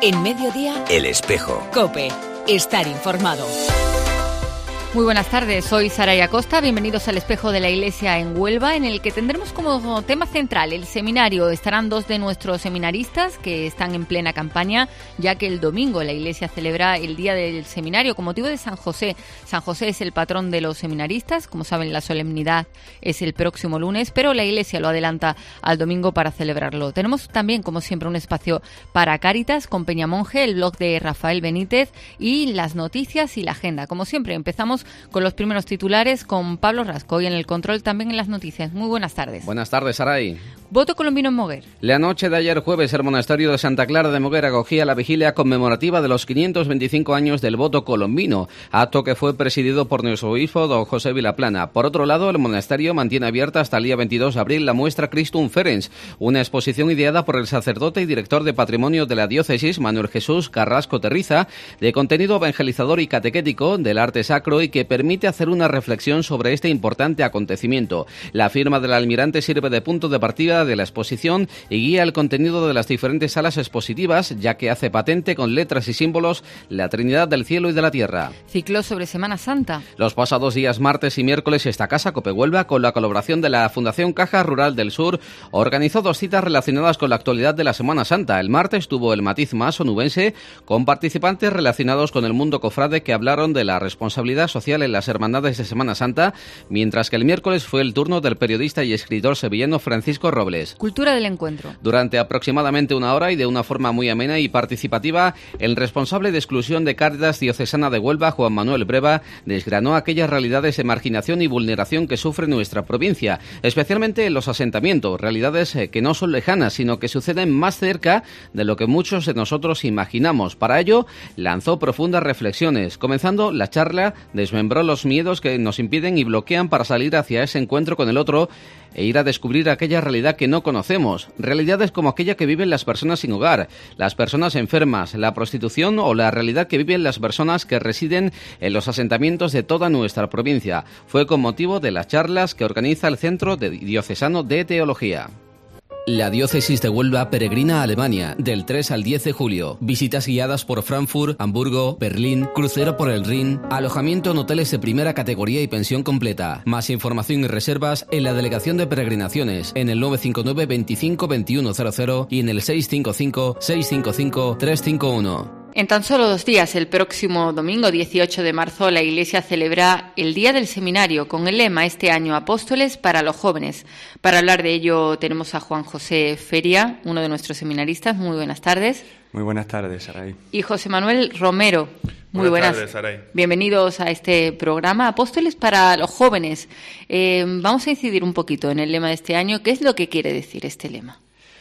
En Mediodía, El Espejo. COPE. Estar informado. Muy buenas tardes, soy Saraya Costa, bienvenidos al Espejo de la Iglesia en Huelva, en el que tendremos como tema central el seminario. Estarán dos de nuestros seminaristas que están en plena campaña, ya que el domingo la Iglesia celebra el Día del Seminario con motivo de San José. San José es el patrón de los seminaristas, como saben la solemnidad es el próximo lunes, pero la Iglesia lo adelanta al domingo para celebrarlo. Tenemos también, como siempre, un espacio para Cáritas con Peñamonje, el blog de Rafael Benítez y las noticias y la agenda. Como siempre, empezamos con los primeros titulares con Pablo Rasco y en el control también en las noticias. Muy buenas tardes. Buenas tardes, Saray. Voto colombino en Moguer. La noche de ayer jueves, el monasterio de Santa Clara de Moguer acogía la vigilia conmemorativa de los 525 años del voto colombino, acto que fue presidido por nuestro obispo don José Vilaplana. Por otro lado, el monasterio mantiene abierta hasta el día 22 de abril la muestra Christum Ferens, una exposición ideada por el sacerdote y director de patrimonio de la diócesis, Manuel Jesús Carrasco Terriza, de contenido evangelizador y catequético del arte sacro y que permite hacer una reflexión sobre este importante acontecimiento. La firma del almirante sirve de punto de partida de la exposición y guía el contenido de las diferentes salas expositivas, ya que hace patente con letras y símbolos la Trinidad del cielo y de la tierra. Ciclo sobre Semana Santa. Los pasados días martes y miércoles esta casa, COPE Huelva, con la colaboración de la Fundación Caja Rural del Sur, organizó dos citas relacionadas con la actualidad de la Semana Santa. El martes tuvo el matiz más onubense, con participantes relacionados con el mundo cofrade que hablaron de la responsabilidad social en las hermandades de Semana Santa, mientras que el miércoles fue el turno del periodista y escritor sevillano Francisco Robles. Cultura del encuentro. Durante aproximadamente una hora y de una forma muy amena y participativa, el responsable de exclusión de Cáritas Diocesana de Huelva, Juan Manuel Breva, desgranó aquellas realidades de marginación y vulneración que sufre nuestra provincia, especialmente en los asentamientos, realidades que no son lejanas, sino que suceden más cerca de lo que muchos de nosotros imaginamos. Para ello, lanzó profundas reflexiones. Comenzando la charla, desmembró los miedos que nos impiden y bloquean para salir hacia ese encuentro con el otro e ir a descubrir aquella realidad que no conocemos. Realidades como aquella que viven las personas sin hogar, las personas enfermas, la prostitución o la realidad que viven las personas que residen en los asentamientos de toda nuestra provincia. Fue con motivo de las charlas que organiza el Centro Diocesano de Teología. La diócesis de Huelva peregrina a Alemania del 3 al 10 de julio. Visitas guiadas por Frankfurt, Hamburgo, Berlín, crucero por el Rin, alojamiento en hoteles de primera categoría y pensión completa. Más información y reservas en la Delegación de Peregrinaciones en el 959 25 21 00 y en el 655 655 351. En tan solo 2 días, el próximo domingo 18 de marzo, la Iglesia celebra el Día del Seminario con el lema este año Apóstoles para los jóvenes. Para hablar de ello tenemos a Juan José Feria, uno de nuestros seminaristas. Muy buenas tardes. Muy buenas tardes, Saray. Y José Manuel Romero. Muy buenas tardes, Saray. Bienvenidos a este programa Apóstoles para los jóvenes. Vamos a incidir un poquito en el lema de este año. ¿Qué es lo que quiere decir este lema?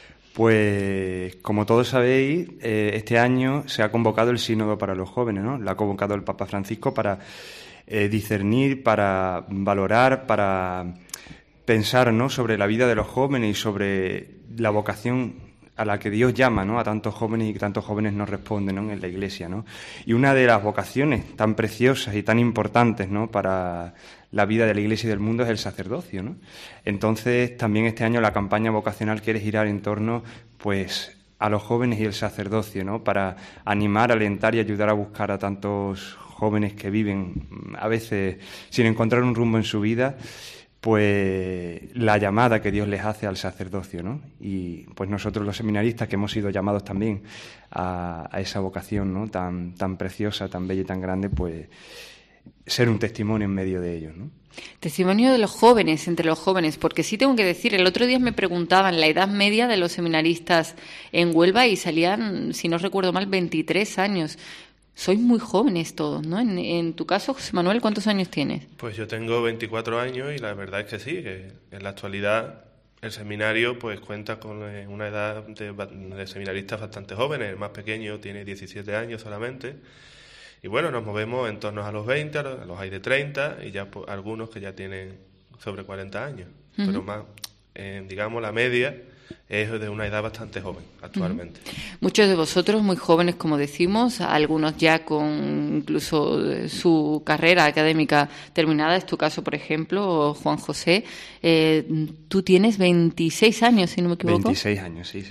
Pues, como todos sabéis, este año se ha convocado el Sínodo para los jóvenes, ¿no? Lo ha convocado el Papa Francisco para discernir, para valorar, para pensar, ¿no?, sobre la vida de los jóvenes y sobre la vocación a la que Dios llama, ¿no?, a tantos jóvenes y que tantos jóvenes nos responden, ¿no?, en la Iglesia, ¿no? Y una de las vocaciones tan preciosas y tan importantes, ¿no?, para la vida de la Iglesia y del mundo es el sacerdocio, ¿no? Entonces, también este año la campaña vocacional quiere girar en torno, pues, a los jóvenes y el sacerdocio, ¿no?, para animar, alentar y ayudar a buscar a tantos jóvenes que viven a veces sin encontrar un rumbo en su vida, pues la llamada que Dios les hace al sacerdocio, ¿no? Y pues nosotros los seminaristas que hemos sido llamados también a esa vocación, ¿no?, tan preciosa, tan bella y tan grande, pues ser un testimonio en medio de ellos, ¿no? Testimonio de los jóvenes, entre los jóvenes, porque sí tengo que decir, el otro día me preguntaban la edad media de los seminaristas en Huelva y salían, si no recuerdo mal, 23 años. Sois muy jóvenes todos, ¿no? En tu caso, José Manuel, ¿cuántos años tienes? Pues yo tengo 24 años y la verdad es que sí, que en la actualidad el seminario pues cuenta con una edad de seminaristas bastante jóvenes. El más pequeño tiene 17 años solamente. Y bueno, nos movemos en torno a los 20, a los hay de 30 y ya pues, algunos que ya tienen sobre 40 años. Uh-huh. Pero más digamos, la media es de una edad bastante joven actualmente. Muchos de vosotros muy jóvenes, como decimos, algunos ya con incluso su carrera académica terminada. Es tu caso, por ejemplo, Juan José. Tú tienes 26 años, si no me equivoco. 26 años, sí.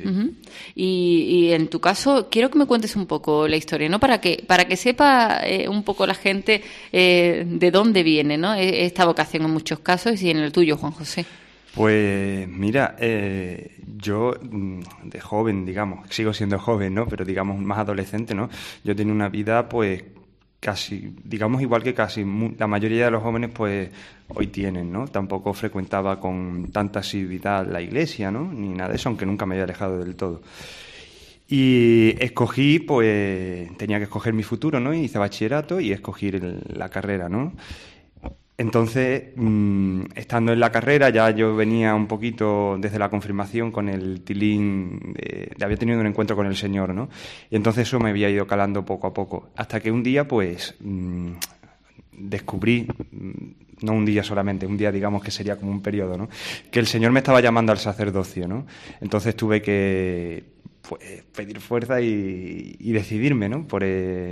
Y en tu caso, quiero que me cuentes un poco la historia, ¿no? Para que sepa un poco la gente de dónde viene, ¿no? Esta vocación en muchos casos, y en el tuyo, Juan José. Pues mira, yo de joven, digamos, sigo siendo joven, ¿no? Pero digamos más adolescente, ¿no? Yo tenía una vida pues casi, digamos igual que casi la mayoría de los jóvenes pues hoy tienen, ¿no? Tampoco frecuentaba con tanta asiduidad la iglesia, ¿no? Ni nada de eso, aunque nunca me había alejado del todo. Y escogí, pues tenía que escoger mi futuro, ¿no? Hice bachillerato y escogí la carrera, ¿no? Entonces, estando en la carrera, ya yo venía un poquito desde la confirmación con el tilín, había tenido un encuentro con el Señor, ¿no? Y entonces eso me había ido calando poco a poco, hasta que un día, pues, descubrí, no un día solamente, un día, digamos, que sería como un periodo, ¿no? Que el Señor me estaba llamando al sacerdocio, ¿no? Entonces tuve que, pues, pedir fuerza y decidirme, ¿no? Por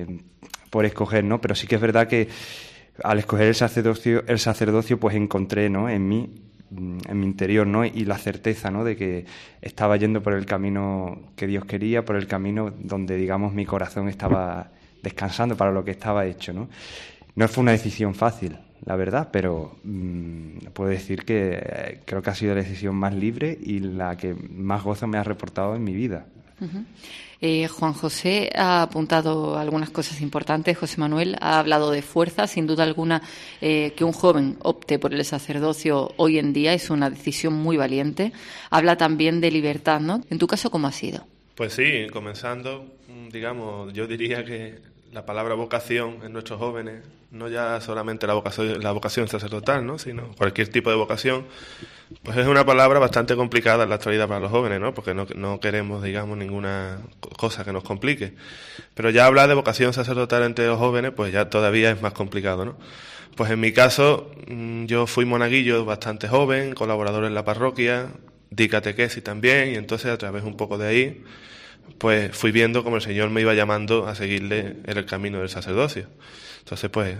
escoger, ¿no? Pero sí que es verdad que al escoger el sacerdocio, pues encontré, ¿no? en mi interior, ¿no? Y la certeza, ¿no? De que estaba yendo por el camino que Dios quería, por el camino donde, digamos, mi corazón estaba descansando para lo que estaba hecho, ¿no? No fue una decisión fácil, la verdad, pero puedo decir que creo que ha sido la decisión más libre y la que más gozo me ha reportado en mi vida. Uh-huh. Juan José ha apuntado algunas cosas importantes. José Manuel ha hablado de fuerza. Sin duda alguna, que un joven opte por el sacerdocio hoy en día es una decisión muy valiente. Habla también de libertad, ¿no? En tu caso, ¿cómo ha sido? Pues sí, comenzando, digamos, yo diría que la palabra vocación en nuestros jóvenes, no ya solamente la vocación sacerdotal, ¿no? Sino cualquier tipo de vocación, pues es una palabra bastante complicada en la actualidad para los jóvenes, ¿no? Porque no queremos, digamos, ninguna cosa que nos complique. Pero ya hablar de vocación sacerdotal entre los jóvenes, pues ya todavía es más complicado, ¿no? Pues en mi caso, yo fui monaguillo bastante joven, colaborador en la parroquia, di catequesis también, y entonces a través un poco de ahí, pues fui viendo como el Señor me iba llamando a seguirle en el camino del sacerdocio. Entonces, pues,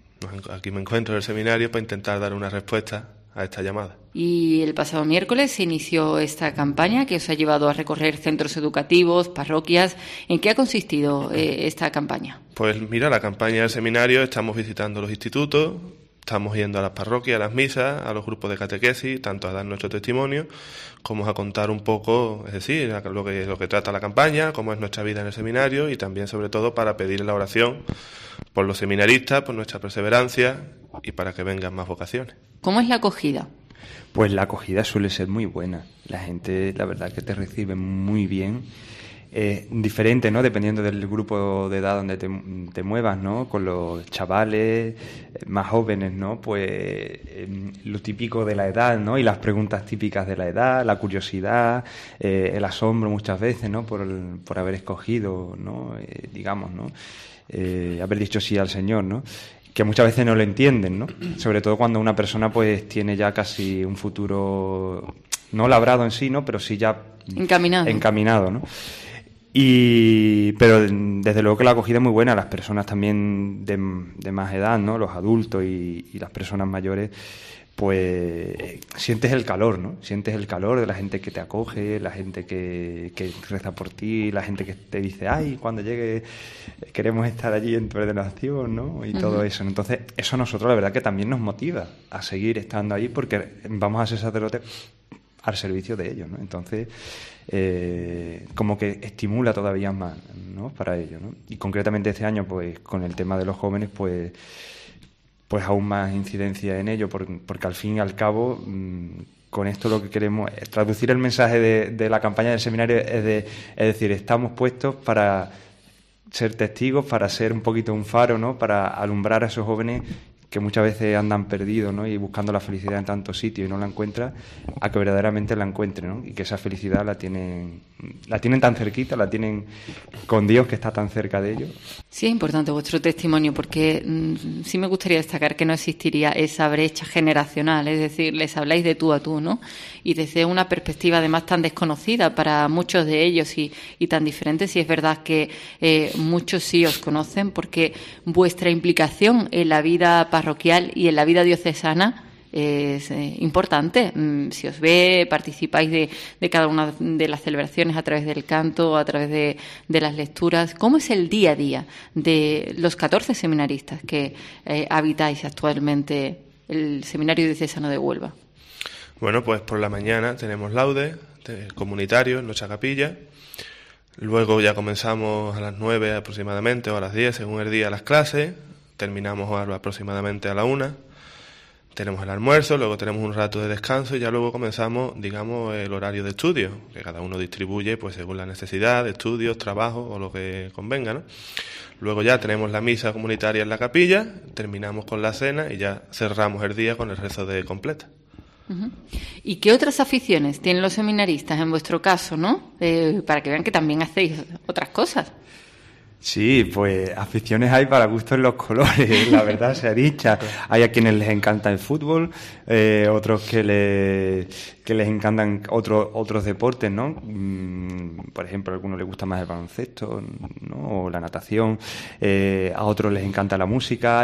aquí me encuentro en el seminario para intentar dar una respuesta a esta llamada. Y el pasado miércoles se inició esta campaña que os ha llevado a recorrer centros educativos, parroquias. ¿En qué ha consistido esta campaña? Pues mira, la campaña del seminario, estamos visitando los institutos, estamos yendo a las parroquias, a las misas, a los grupos de catequesis, tanto a dar nuestro testimonio, como a contar un poco, es decir, lo que trata la campaña, cómo es nuestra vida en el seminario, y también, sobre todo, para pedir la oración por los seminaristas, por nuestra perseverancia y para que vengan más vocaciones. ¿Cómo es la acogida? Pues la acogida suele ser muy buena. La gente, la verdad, que te recibe muy bien. Diferente, ¿no? Dependiendo del grupo de edad donde te muevas, ¿no? Con los chavales más jóvenes, ¿no? Pues lo típico de la edad, ¿no? Y las preguntas típicas de la edad, la curiosidad, el asombro muchas veces, ¿no? Por haber escogido, ¿no? Digamos, ¿no? Haber dicho sí al Señor, ¿no? Que muchas veces no lo entienden, ¿no? Sobre todo cuando una persona pues tiene ya casi un futuro no labrado en sí, ¿no? Pero sí ya encaminado, ¿no? Pero desde luego que la acogida es muy buena. Las personas también de más edad, ¿no? Los adultos y las personas mayores, pues sientes el calor, ¿no? Sientes el calor de la gente que te acoge, la gente que reza por ti, la gente que te dice, ay, cuando llegue queremos estar allí en tu ordenación, ¿no? Y todo eso. Entonces, eso a nosotros la verdad que también nos motiva a seguir estando ahí porque vamos a ser sacerdotes al servicio de ellos, ¿no? Entonces, como que estimula todavía más, ¿no? Para ellos, ¿no? Y concretamente este año, pues con el tema de los jóvenes, pues aún más incidencia en ello, porque al fin y al cabo, con esto lo que queremos es traducir el mensaje de la campaña del seminario, es decir, estamos puestos para ser testigos, para ser un poquito un faro, ¿no? Para alumbrar a esos jóvenes que muchas veces andan perdidos, ¿no? Y buscando la felicidad en tantos sitios y no la encuentran, a que verdaderamente la encuentren, ¿no? Y que esa felicidad la tienen tan cerquita, la tienen con Dios, que está tan cerca de ellos. Sí, es importante vuestro testimonio, porque sí me gustaría destacar que no existiría esa brecha generacional, es decir, les habláis de tú a tú, ¿no? Y desde una perspectiva además tan desconocida para muchos de ellos y tan diferente. Sí es verdad que muchos sí os conocen, porque vuestra implicación en la vida parroquial y en la vida diocesana es importante. Si os ve, participáis de cada una de las celebraciones a través del canto, a través de las lecturas. ¿Cómo es el día a día de los 14 seminaristas que habitáis actualmente el Seminario Diocesano de Huelva? Bueno, pues por la mañana tenemos laudes comunitarios en nuestra capilla. Luego ya comenzamos a las 9 aproximadamente o a las 10, según el día, las clases. Terminamos aproximadamente a la 1. Tenemos el almuerzo, luego tenemos un rato de descanso y ya luego comenzamos, digamos, el horario de estudio, que cada uno distribuye pues según la necesidad de estudios, trabajo o lo que convenga, ¿no? Luego ya tenemos la misa comunitaria en la capilla, terminamos con la cena y ya cerramos el día con el rezo de completa. Uh-huh. ¿Y qué otras aficiones tienen los seminaristas en vuestro caso, no? Para que vean que también hacéis otras cosas. Sí, pues aficiones hay para gustos en los colores, la verdad sea dicha. Hay a quienes les encanta el fútbol, otros que les encantan otros deportes, ¿no? Por ejemplo, a algunos les gusta más el baloncesto, ¿no? O la natación. A otros les encanta la música,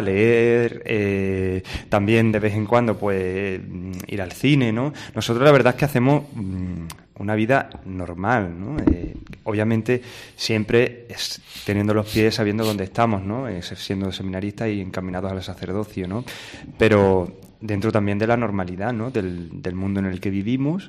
leer, también de vez en cuando pues ir al cine, ¿no? Nosotros la verdad es que hacemos una vida normal, ¿no? Obviamente siempre teniendo los pies, sabiendo dónde estamos, ¿no? Siendo seminaristas y encaminados al sacerdocio, ¿no? Pero dentro también de la normalidad, ¿no? Del mundo en el que vivimos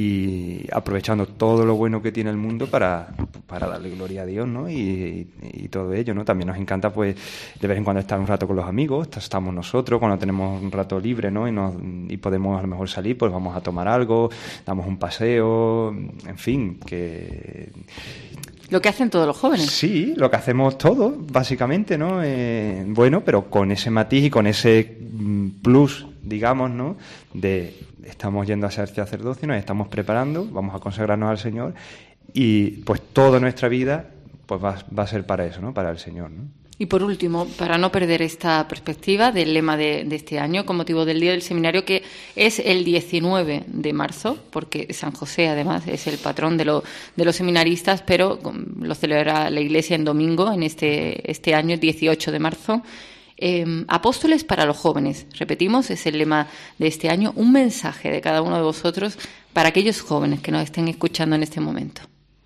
y aprovechando todo lo bueno que tiene el mundo para darle gloria a Dios, ¿no? Y todo ello, ¿no? También nos encanta, pues, de vez en cuando estar un rato con los amigos, estamos nosotros, cuando tenemos un rato libre, ¿no? Y podemos a lo mejor salir, pues vamos a tomar algo, damos un paseo, en fin, que... Lo que hacen todos los jóvenes. Sí, lo que hacemos todos, básicamente, ¿no? Bueno, pero con ese matiz y con ese plus, digamos, ¿no? De estamos yendo a ser sacerdocio, nos estamos preparando, vamos a consagrarnos al Señor y pues toda nuestra vida pues va a ser para eso, ¿no? Para el Señor, ¿no? Y por último, para no perder esta perspectiva del lema de este año, con motivo del Día del Seminario, que es el 19 de marzo, porque San José, además, es el patrón de los seminaristas, pero lo celebra la Iglesia en domingo, en este año, el 18 de marzo. Apóstoles para los jóvenes, repetimos, es el lema de este año. Un mensaje de cada uno de vosotros para aquellos jóvenes que nos estén escuchando en este momento.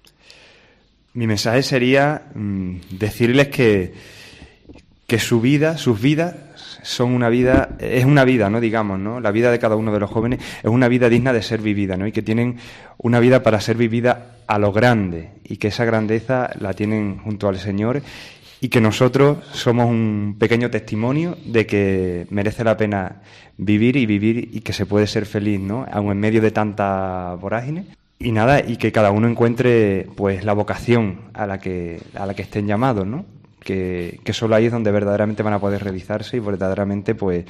Mi mensaje sería decirles que sus vidas son es una vida, ¿no? Digamos, ¿no? La vida de cada uno de los jóvenes es una vida digna de ser vivida, ¿no? Y que tienen una vida para ser vivida a lo grande y que esa grandeza la tienen junto al Señor y que nosotros somos un pequeño testimonio de que merece la pena vivir y que se puede ser feliz, ¿no? Aun en medio de tanta vorágine. Y nada, y que cada uno encuentre pues la vocación a la que estén llamados, ¿no? Que solo ahí es donde verdaderamente van a poder realizarse y verdaderamente pues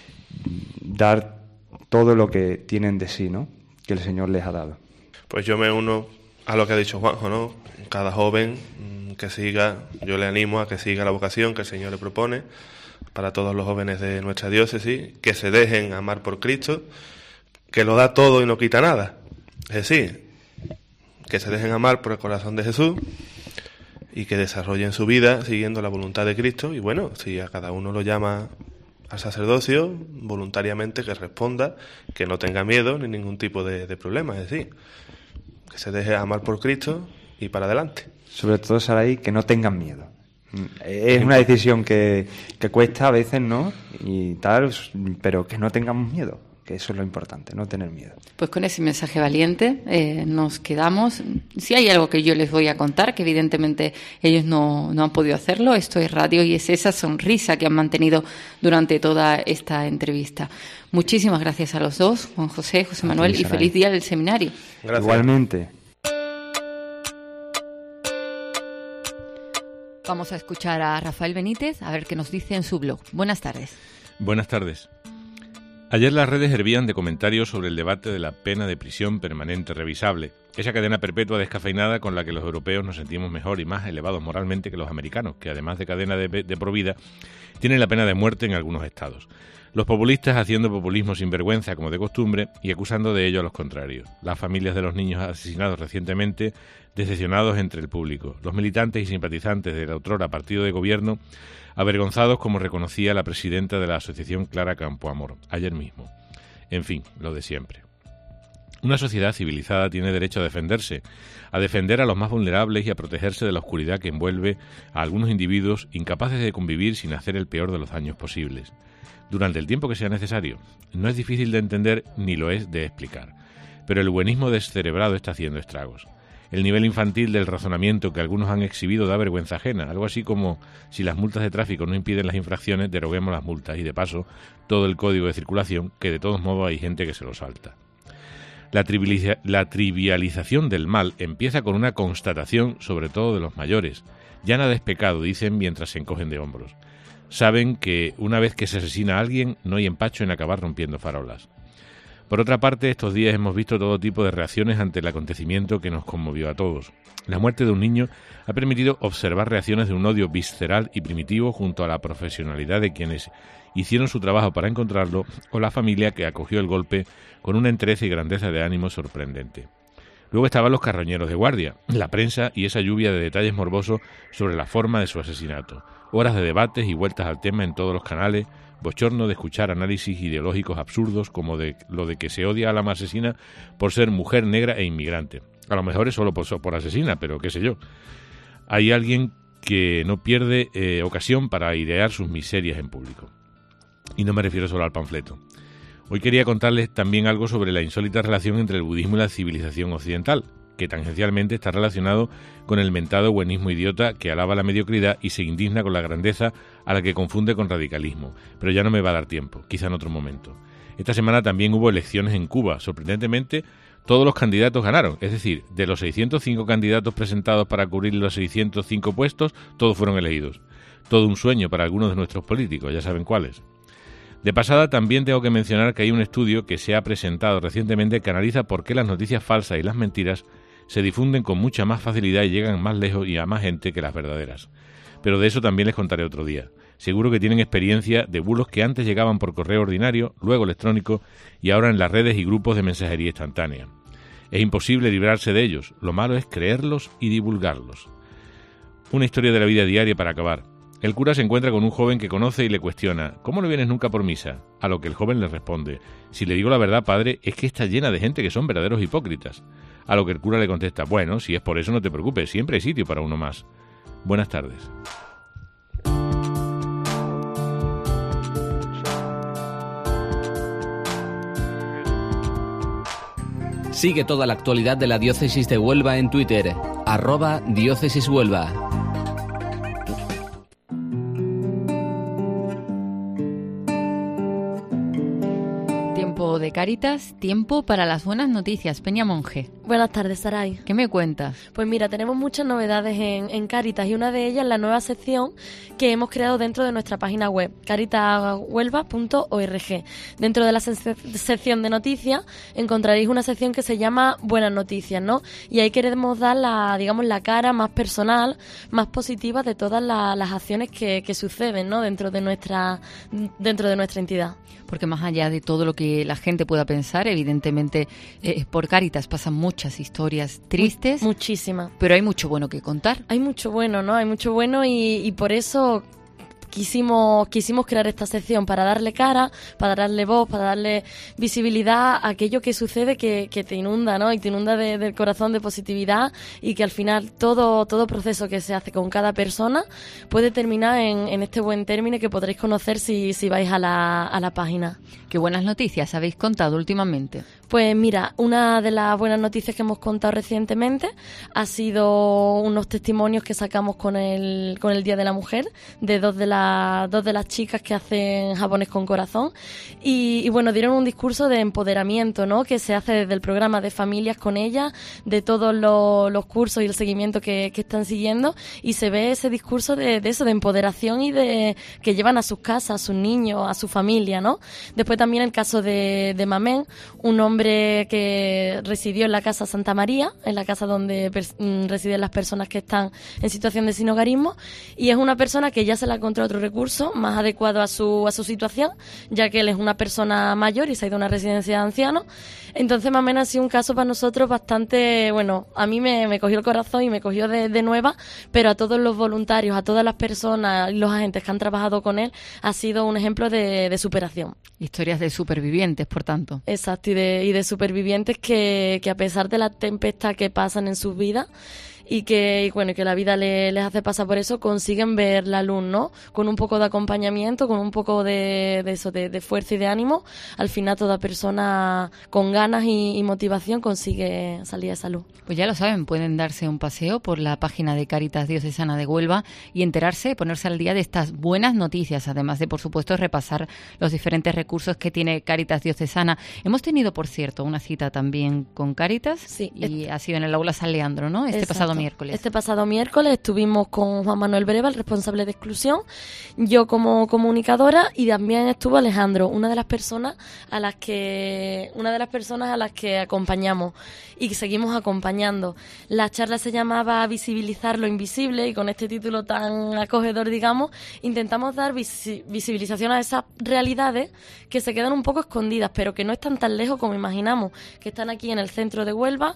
dar todo lo que tienen de sí, ¿no? Que el Señor les ha dado. Pues yo me uno a lo que ha dicho Juanjo, ¿no? Cada joven que siga, yo le animo a que siga la vocación que el Señor le propone para todos los jóvenes de nuestra diócesis, que se dejen amar por Cristo, que lo da todo y no quita nada. Es decir, que se dejen amar por el corazón de Jesús y que desarrollen su vida siguiendo la voluntad de Cristo. Y bueno, si a cada uno lo llama al sacerdocio, voluntariamente que responda, que no tenga miedo ni ningún tipo de problema. Es decir, que se deje amar por Cristo y para adelante. Sobre todo, Saray, que no tengan miedo. Es una decisión que cuesta a veces, ¿no? Y tal, pero que no tengamos miedo. Que eso es lo importante, no tener miedo. Pues con ese mensaje valiente nos quedamos. Si hay algo que yo les voy a contar, que evidentemente ellos no han podido hacerlo, esto es radio y es esa sonrisa que han mantenido durante toda esta entrevista. Muchísimas gracias a los dos, Juan José, José Manuel, y feliz día del seminario. Gracias. Igualmente. Vamos a escuchar a Rafael Benítez a ver qué nos dice en su blog. Buenas tardes. Buenas tardes. Ayer las redes hervían de comentarios sobre el debate de la pena de prisión permanente revisable, esa cadena perpetua descafeinada con la que los europeos nos sentimos mejor y más elevados moralmente que los americanos, que además de cadena de por vida, tienen la pena de muerte en algunos estados. Los populistas haciendo populismo sin vergüenza, como de costumbre, y acusando de ello a los contrarios. Las familias de los niños asesinados recientemente, decepcionados entre el público. Los militantes y simpatizantes del otrora partido de gobierno, avergonzados, como reconocía la presidenta de la asociación Clara Campoamor ayer mismo. En fin, lo de siempre. Una sociedad civilizada tiene derecho a defenderse, a defender a los más vulnerables y a protegerse de la oscuridad que envuelve a algunos individuos incapaces de convivir sin hacer el peor de los daños posibles. Durante el tiempo que sea necesario. No es difícil de entender ni lo es de explicar. Pero el buenismo descerebrado está haciendo estragos. El nivel infantil del razonamiento que algunos han exhibido da vergüenza ajena, algo así como si las multas de tráfico no impiden las infracciones, deroguemos las multas y de paso todo el código de circulación, que de todos modos hay gente que se lo salta. La trivialización del mal empieza con una constatación, sobre todo de los mayores. Ya nada es pecado, dicen mientras se encogen de hombros. Saben que una vez que se asesina a alguien no hay empacho en acabar rompiendo farolas. Por otra parte, estos días hemos visto todo tipo de reacciones ante el acontecimiento que nos conmovió a todos. La muerte de un niño ha permitido observar reacciones de un odio visceral y primitivo junto a la profesionalidad de quienes hicieron su trabajo para encontrarlo o la familia que acogió el golpe con una entereza y grandeza de ánimo sorprendente. Luego estaban los carroñeros de guardia, la prensa y esa lluvia de detalles morbosos sobre la forma de su asesinato. Horas de debates y vueltas al tema en todos los canales, bochorno de escuchar análisis ideológicos absurdos como de lo de que se odia a la asesina por ser mujer, negra e inmigrante. A lo mejor es solo por asesina, pero qué sé yo. Hay alguien que no pierde ocasión para idear sus miserias en público. Y no me refiero solo al panfleto. Hoy quería contarles también algo sobre la insólita relación entre el budismo y la civilización occidental, que tangencialmente está relacionado con el mentado buenismo idiota que alaba la mediocridad y se indigna con la grandeza a la que confunde con radicalismo. Pero ya no me va a dar tiempo, quizá en otro momento. Esta semana también hubo elecciones en Cuba. Sorprendentemente, todos los candidatos ganaron. Es decir, de los 605 candidatos presentados para cubrir los 605 puestos, todos fueron elegidos. Todo un sueño para algunos de nuestros políticos, ya saben cuáles. De pasada, también tengo que mencionar que hay un estudio que se ha presentado recientemente que analiza por qué las noticias falsas y las mentiras se difunden con mucha más facilidad y llegan más lejos y a más gente que las verdaderas. Pero de eso también les contaré otro día. Seguro que tienen experiencia de bulos que antes llegaban por correo ordinario, luego electrónico y ahora en las redes y grupos de mensajería instantánea. Es imposible librarse de ellos. Lo malo es creerlos y divulgarlos. Una historia de la vida diaria para acabar. El cura se encuentra con un joven que conoce y le cuestiona: ¿cómo no vienes nunca por misa? A lo que el joven le responde: si le digo la verdad, padre, es que está llena de gente que son verdaderos hipócritas. A lo que el cura le contesta: bueno, si es por eso no te preocupes, siempre hay sitio para uno más. Buenas tardes. Sigue toda la actualidad de la Diócesis de Huelva en Twitter, @diócesishuelva. Tiempo de Cáritas, tiempo para las buenas noticias. Peña Monge. Buenas tardes, Saray. ¿Qué me cuentas? Pues mira, tenemos muchas novedades en Cáritas y una de ellas es la nueva sección que hemos creado dentro de nuestra página web, caritashuelva.org. Dentro de la sección de noticias encontraréis una sección que se llama Buenas Noticias, ¿no? Y ahí queremos dar la cara más personal, más positiva de todas las acciones que suceden, ¿no? dentro de nuestra entidad. Porque más allá de todo lo que la gente pueda pensar, evidentemente por Cáritas pasan muchas historias tristes. Muchísimas. Pero hay mucho bueno que contar. Hay mucho bueno, ¿no? Hay mucho bueno y por eso quisimos crear esta sección para darle cara, para darle voz, para darle visibilidad a aquello que sucede que te inunda, ¿no? Y te inunda del corazón de positividad y que al final todo proceso que se hace con cada persona puede terminar en este buen término que podréis conocer si vais a la página. ¿Qué buenas noticias habéis contado últimamente? Pues mira, una de las buenas noticias que hemos contado recientemente ha sido unos testimonios que sacamos con el Día de la Mujer de dos de las las chicas que hacen Japones con Corazón y bueno, dieron un discurso de empoderamiento, ¿no? Que se hace desde el programa de familias con ellas, de todos los cursos y el seguimiento que están siguiendo, y se ve ese discurso de eso, de empoderación y de que llevan a sus casas, a sus niños, a su familia, ¿no? Después también el caso de Mamén, un hombre que residió en la Casa Santa María, en la casa donde residen las personas que están en situación de sinhogarismo, y es una persona que ya se le encontró otro recurso más adecuado a su situación, ya que él es una persona mayor y se ha ido a una residencia de ancianos. Entonces Mamén ha sido un caso para nosotros bastante, bueno, a mí me cogió el corazón y me cogió de nueva, pero a todos los voluntarios, a todas las personas, los agentes que han trabajado con él, ha sido un ejemplo de superación. Historias de supervivientes, por tanto. Exacto, y de supervivientes que a pesar de la tempestad que pasan en sus vidas, y que la vida les hace pasar por eso, consiguen ver la luz, ¿no? Con un poco de acompañamiento, con un poco de fuerza y de ánimo, al final toda persona con ganas y motivación consigue salir a esa luz. Pues ya lo saben, pueden darse un paseo por la página de Cáritas Diocesana de Huelva y enterarse, ponerse al día de estas buenas noticias, además de, por supuesto, repasar los diferentes recursos que tiene Cáritas Diocesana. Hemos tenido, por cierto, una cita también con Cáritas, sí, y ha sido en el Aula San Leandro, ¿no? Pasado miércoles. Este pasado miércoles estuvimos con Juan Manuel Breva, el responsable de exclusión, yo como comunicadora, y también estuvo Alejandro, una de las personas a las que acompañamos y seguimos acompañando. La charla se llamaba Visibilizar lo invisible, y con este título tan acogedor, digamos, intentamos dar visibilización a esas realidades que se quedan un poco escondidas, pero que no están tan lejos como imaginamos, que están aquí en el centro de Huelva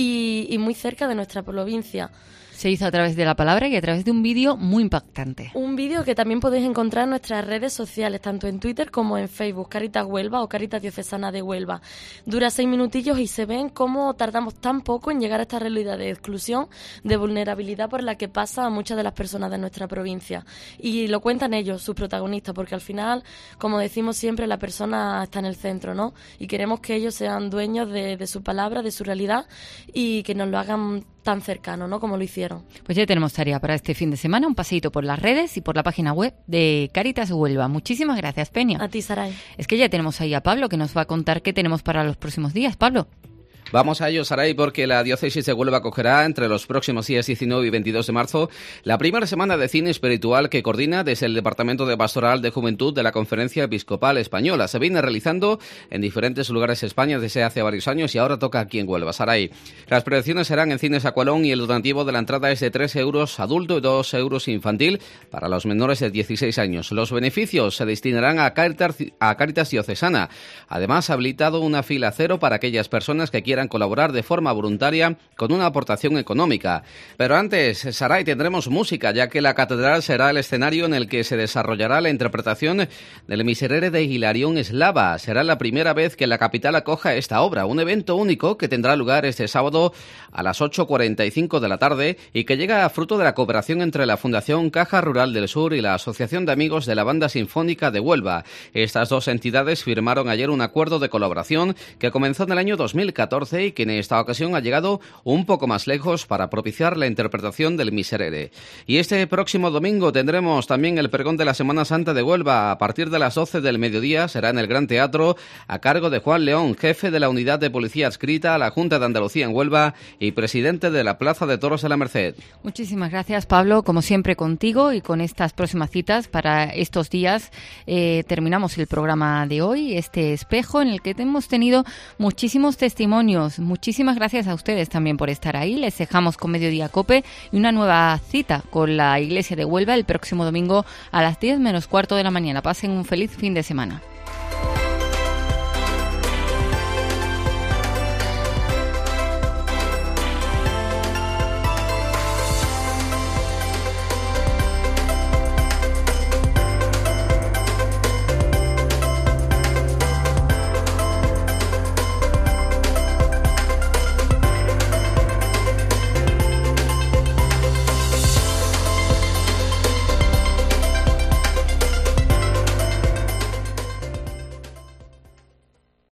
y muy cerca de nuestra provincia. Se hizo a través de la palabra y a través de un vídeo muy impactante. Un vídeo que también podéis encontrar en nuestras redes sociales, tanto en Twitter como en Facebook, Cáritas Huelva o Cáritas Diocesana de Huelva. Dura 6 minutillos y se ven cómo tardamos tan poco en llegar a esta realidad de exclusión, de vulnerabilidad por la que pasan muchas de las personas de nuestra provincia. Y lo cuentan ellos, sus protagonistas, porque al final, como decimos siempre, la persona está en el centro, ¿no? Y queremos que ellos sean dueños de su palabra, de su realidad, y que nos lo hagan tan cercano, ¿no? Como lo hicieron. Pues ya tenemos tarea para este fin de semana, un paseíto por las redes y por la página web de Cáritas Huelva. Muchísimas gracias, Peña. A ti, Saray. Es que ya tenemos ahí a Pablo, que nos va a contar qué tenemos para los próximos días. Pablo. Vamos a ello, Saray, porque la Diócesis de Huelva acogerá entre los próximos días 19 y 22 de marzo la primera semana de cine espiritual que coordina desde el Departamento de Pastoral de Juventud de la Conferencia Episcopal Española. Se viene realizando en diferentes lugares de España desde hace varios años y ahora toca aquí en Huelva, Saray. Las proyecciones serán en Cines Aqualón y el donativo de la entrada es de 3 euros adulto y 2 euros infantil para los menores de 16 años. Los beneficios se destinarán a Cáritas Diocesana. Además, ha habilitado una fila cero para aquellas personas que quieran colaborar de forma voluntaria con una aportación económica. Pero antes, Saray, tendremos música, ya que la catedral será el escenario en el que se desarrollará la interpretación del Miserere de Hilarión Eslava. Será la primera vez que la capital acoja esta obra, un evento único que tendrá lugar este sábado a las 8:45 de la tarde y que llega a fruto de la cooperación entre la Fundación Caja Rural del Sur y la Asociación de Amigos de la Banda Sinfónica de Huelva. Estas dos entidades firmaron ayer un acuerdo de colaboración que comenzó en el año 2014 y que en esta ocasión ha llegado un poco más lejos para propiciar la interpretación del Miserere. Y este próximo domingo tendremos también el pregón de la Semana Santa de Huelva. A partir de las 12 del mediodía será en el Gran Teatro a cargo de Juan León, jefe de la Unidad de Policía adscrita a la Junta de Andalucía en Huelva y presidente de la Plaza de Toros de la Merced. Muchísimas gracias, Pablo. Como siempre contigo y con estas próximas citas para estos días terminamos el programa de hoy, este espejo en el que hemos tenido muchísimos testimonios. Muchísimas gracias a ustedes también por estar ahí. Les dejamos con Mediodía Cope y una nueva cita con la Iglesia de Huelva el próximo domingo a las 10 menos cuarto de la mañana. Pasen un feliz fin de semana.